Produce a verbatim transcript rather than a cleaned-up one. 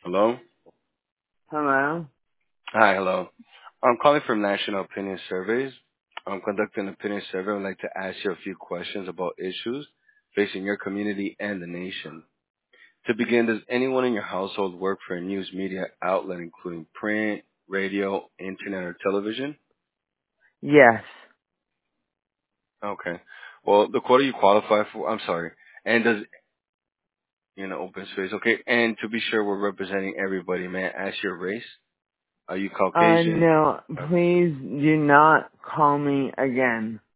Hello? Hello? Hi, hello. I'm calling from National Opinion Surveys. I'm conducting an opinion survey. I'd like to ask you a few questions about issues facing your community and the nation. To begin, does anyone in your household work for a news media outlet, including print, radio, internet, or television? Yes. Okay. Well, the quota you qualify for, I'm sorry, and does, you know, open space, okay. And to be sure we're representing everybody, may I ask your race? Are you Uh, Caucasian? no, please do not call me again.